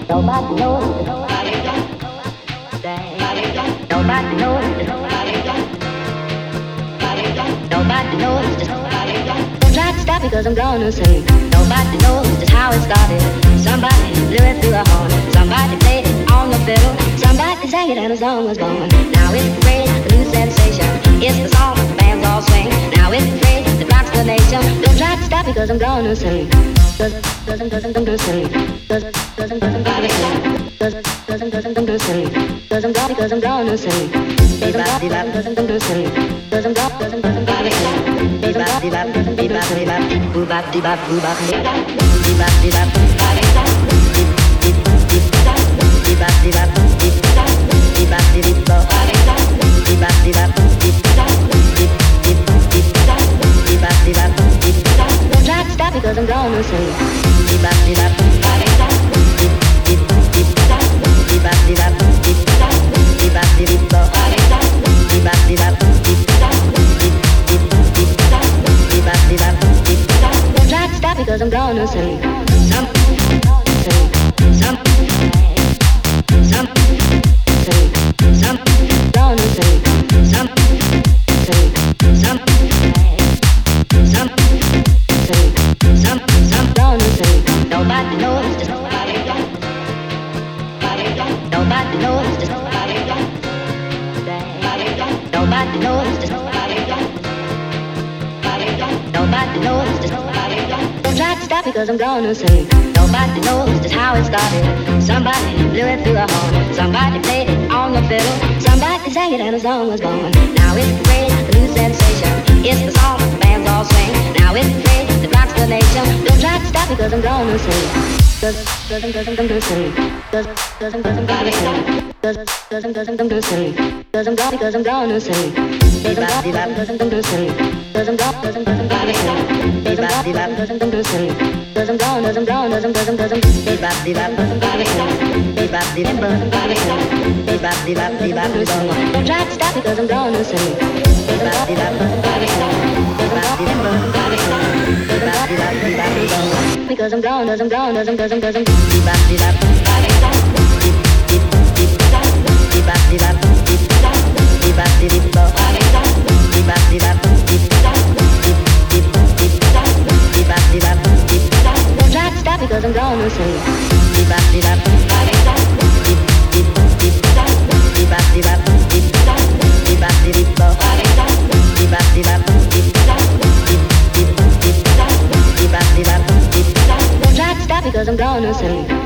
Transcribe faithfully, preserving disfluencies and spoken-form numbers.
Nobody knows. Nobody knows. Nobody knows. Don't try to stop because I'm gonna sing. Nobody knows just how it started. Somebody blew it through a horn. Somebody played it on the fiddle. Somebody sang it and a song was born. Now it's the phrase, the new sensation. It's the song the bands all swing. Now it's the phrase that rocks the nation. Don't try to stop because I'm gonna sing. Cause, cause I'm, cause I'm gonna sing. Cause, cause I'm, cause I'm gonna sing. Cause, cause I'm, cause I'm gonna sing. Cause I'm gonna, cause I'm gonna sing. Cause I'm gonna, cause I'm gonna sing. Cause I'm gonna, cause I'm gonna sing. Cause I'm gonna, cause I'm gonna sing. Bebop, bebop, bebop, bebop, bebop, bebop, don't try to stop because I'm gonna sing. Bebop, bebop, bebop, bebop, don't try to stop because I'm gonna sing. Some sing, some some sing, some gonna sing, some sing, some some sing, some some gonna sing. Nobody knows just nobody knows just nobody knows just nobody knows just don't try to stop because I'm gonna sing. Nobody knows just how it started. Somebody blew it through a horn. Somebody played it on the fiddle. Somebody sang it and a song was born. Now it's the phrase, the new sensation. It's the song the bands all swing. Now it's the phrase that rocks the nation. Don't try to stop because I'm gonna sing. Cause, cause I'm, cause I'm gonna sing. Cause, cause I'm, cause I'm gonna sing. Cause, cause I'm, cause I'm gonna sing. Cause I'm gonna, because I'm gonna sing. Cause I'm gonna, cause I'm gonna sing. Cause I'm gonna, cause I'm gonna sing. Cause I'm gonna, cause I'm gonna sing. Cause I'm gonna, cause I'm gonna, cause I'm, cause I'm, cause I'm, bebop, bebop, cause I'm gonna sing. Bebop, bebop, cause I'm gonna sing. Bebop, bebop, bebop, bebop. Don't try to stop because I'm gonna sing. Bebop, bebop, cause I'm gonna sing. Bebop, bebop, cause I'm gonna sing. Bebop, bebop, bebop, bebop. Because I'm gone, cause I'm gone, cause I'm, cause I'm, cause I'm, bebop, bebop, bebop, bebop, bebop, bebop, bebop, bebop, bebop. Don't try to stop because I'm gonna sing. Bebop, bebop, bebop, bebop, bebop, bebop, bebop, bebop, don't try to stop because I'm gonna sing.